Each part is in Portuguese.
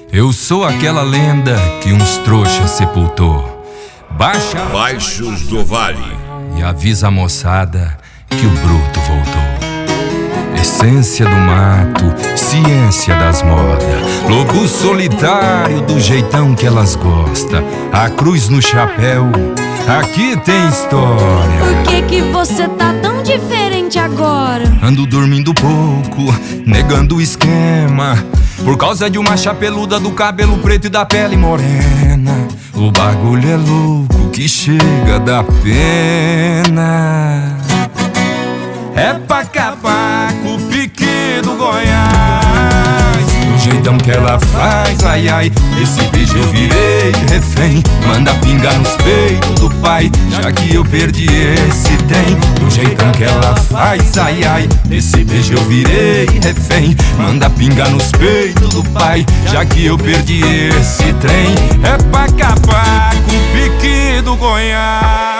Eu sou aquela lenda que uns trouxas sepultou. Baixa Baixos do Vale e avisa a moçada que o bruto voltou. Essência do mato, ciência das modas, lobo solitário do jeitão que elas gostam. A cruz no chapéu, aqui tem história. Por que você tá tão diferente agora? Ando dormindo pouco, negando o esquema, por causa de uma chapeluda do cabelo preto e da pele morena. O bagulho é louco que chega da pena. É pra acabar com o pique do Goiás. Do jeitão que ela faz, ai ai, esse beijo eu virei refém. Manda pingar nos peitos do pai, já que eu perdi esse trem. Do jeitão que ela faz, ai ai, esse beijo eu virei refém. Manda pingar nos peitos do pai, já que eu perdi esse trem. É pra acabar com o pique do Goiás.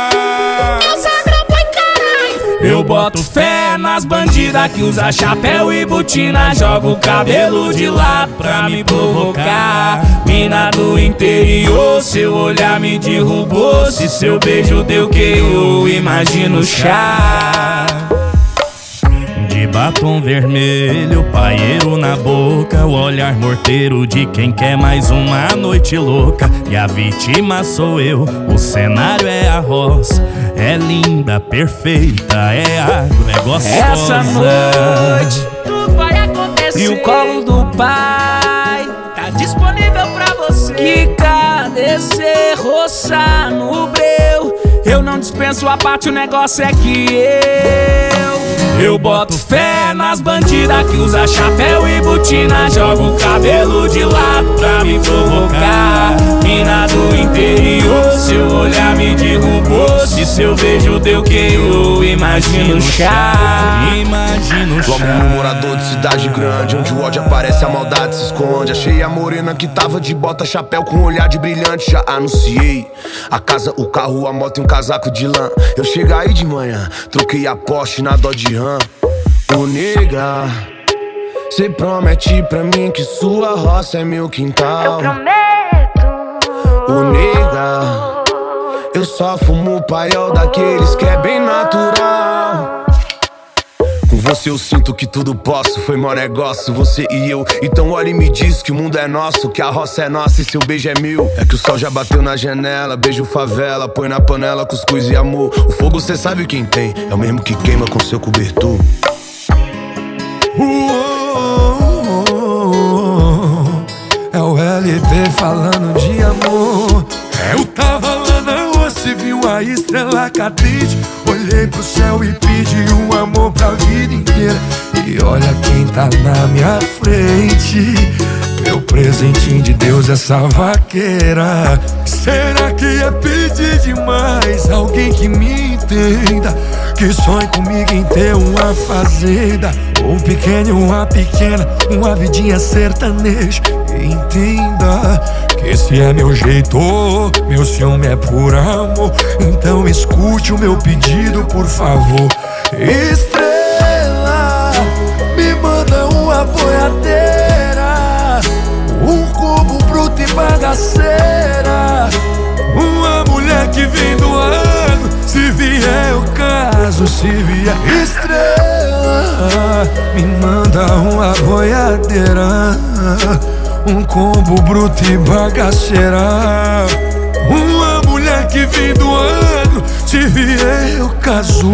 Eu boto fé nas bandidas que usa chapéu e botina, joga o cabelo de lado pra me provocar. Mina do interior, seu olhar me derrubou. Se seu beijo deu que eu imagino chá de batom vermelho, paieiro na boca, o olhar morteiro de quem quer mais uma noite louca. E a vítima sou eu, o cenário é a roça. É linda, perfeita, é agro, é gostosa. Essa noite tudo vai acontecer e o colo do pai tá disponível pra você. Quica, descer, roçar no breu. Eu não dispenso a parte, o negócio é que eu boto fé nas bandidas que usa chapéu e botina, joga o cabelo de lado pra me provocar. Mina do interior, seu olhar me derrubou. Se seu beijo deu que eu imagino chá. Imagino chá. Logo no morador de cidade grande, onde o ódio aparece, a maldade se esconde. Achei a morena que tava de bota, chapéu com um olhar de brilhante. Já anunciei a casa, o carro, a moto e um casaco de lã. Eu cheguei aí de manhã, troquei a Porsche na Dodge Ram. Ô nega, cê promete pra mim que sua roça é meu quintal. Eu prometo. Ô nega, eu só fumo paiol daqueles que é bem natural. Com você eu sinto que tudo posso, foi mó negócio, você e eu. Então olha e me diz que o mundo é nosso, que a roça é nossa e seu beijo é meu. É que o sol já bateu na janela, beijo favela, põe na panela cuscuz e amor. O fogo cê sabe quem tem, é o mesmo que queima com seu cobertor. É o LP falando de amor. Eu tava lá na roça e vi uma estrela cadente. Olhei pro céu e pedi um amor pra vida inteira. E olha quem tá na minha frente, meu presentinho de Deus, essa vaqueira. Será que é pedir demais? Alguém que me entenda, que sonhe comigo em ter uma fazenda, um pequeno, uma pequena, uma vidinha sertaneja. Entenda que esse é meu jeito, meu ciúme é por amor. Então escute o meu pedido, por favor. Estrela, me manda uma boiadeira, um cubo bruto e bagaceira, uma mulher que vem do ano, se vier eu caso, se vier. Estrela, me manda uma boiadeira, um combo bruto e bagaceira, uma mulher que vem do ano, se vier eu caso.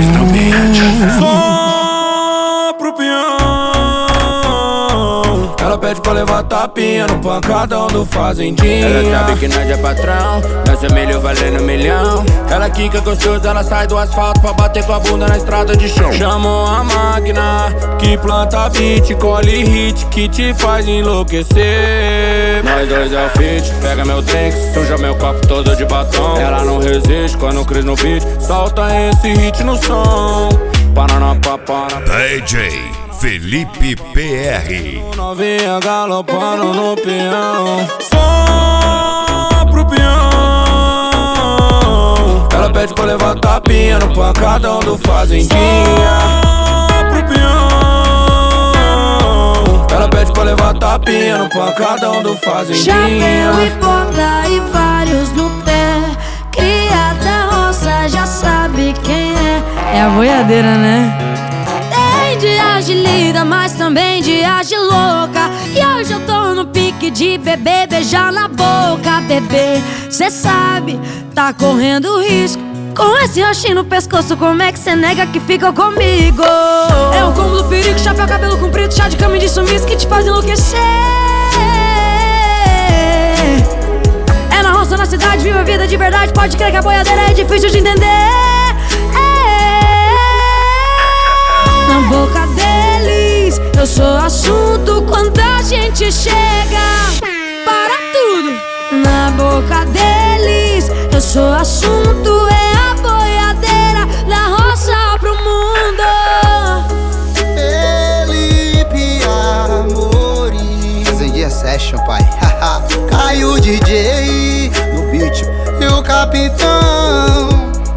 Só pro peão. Ela pede pra levar tapinha no pancadão do fazendinha. Ela sabe que nós é patrão, nós é milho valendo milhão. Ela quica gostoso, ela sai do asfalto pra bater com a bunda na estrada de chão. Chamou a máquina que planta beat, colhe hit, que te faz enlouquecer. Nós dois é o feat, pega meu drink, suja meu copo todo de batom. Ela não resiste quando cris no beat, solta esse hit no som. Paraná, papara. DJ Felipe PR. Novinha galopando no peão. Só pro peão. Ela pede pra levar tapinha no pancadão do fazendinha. Só pro peão. Ela pede pra levar tapinha tapinha no pancadão do fazendinha. Chapéu e bota e vários no pé. Cria da roça, já sabe quem é. É a boiadeira, né? Tem dias de lida, mas também dias de louca. E hoje eu tô no pique de beber, beijar na boca. Bebê, cê sabe, tá correndo risco. Com esse rochinho no pescoço, como é que cê nega que fica comigo? É o combo do perigo, chapéu, cabelo comprido, chá de cama e de sumiço que te faz enlouquecer. É na roça, na cidade, viva a vida de verdade. Pode crer que a boiadeira é difícil de entender. Na boca deles, eu sou assunto quando a gente chega. Para tudo! Na boca deles, eu sou assunto. É a boiadeira da roça pro mundo. Felipe Amorim. Fazendinha Session, pai. Caiu o DJ no beat e o capitão.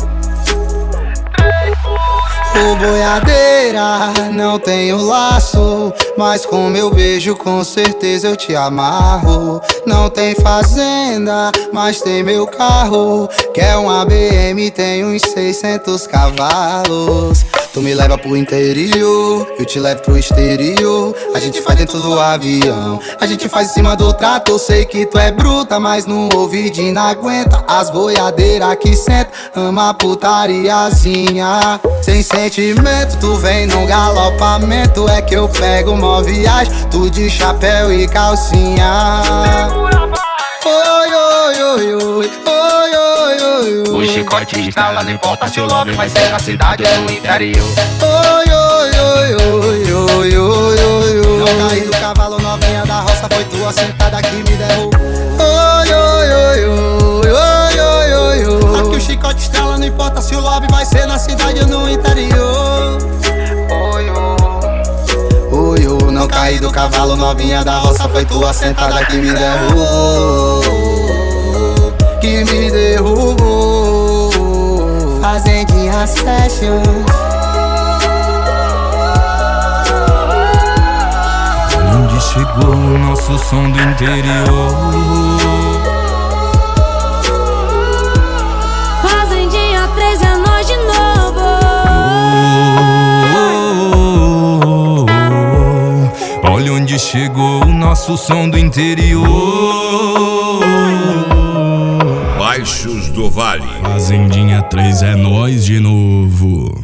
O boiadeira não tem o laço, mas com meu beijo com certeza eu te amarro. Não tem fazenda, mas tem meu carro. Quer uma BM, tem uns 600 cavalos. Tu me leva pro interior, eu te levo pro exterior. A gente faz dentro do avião, a gente faz em cima do trator. Sei que tu é bruta, mas no ouvidinho não aguenta. As boiadeiras que senta, ama a putariazinha. Sem sentimento, tu vem no galopamento. É que eu pego mó viagem, tu de chapéu e calcinha. Oi, oi, oi, oi, oi, oi, oi. O chicote está lá, não importa se o love vai ser na cidade ou no interior. Oi, oi, oi, oi, oi, oi, oi, oi. Não caí do cavalo, novinha da roça, foi tua sentada que me derrubou. Oi, oi, oi, oi, oi, oi, oi, oi. Aqui o chicote estrela, não importa se o lobby vai ser na cidade ou no interior. Oi, oi, oi, não caí do cavalo, novinha da roça, foi tua sentada que me derrubou. Que me derrubou. Fazendinha Session. Onde chegou o nosso som do interior? Fazendinha 3 é nós de novo. Olha onde chegou o nosso som do interior. Baixos do Vale. Fazendinha 3 é nós de novo.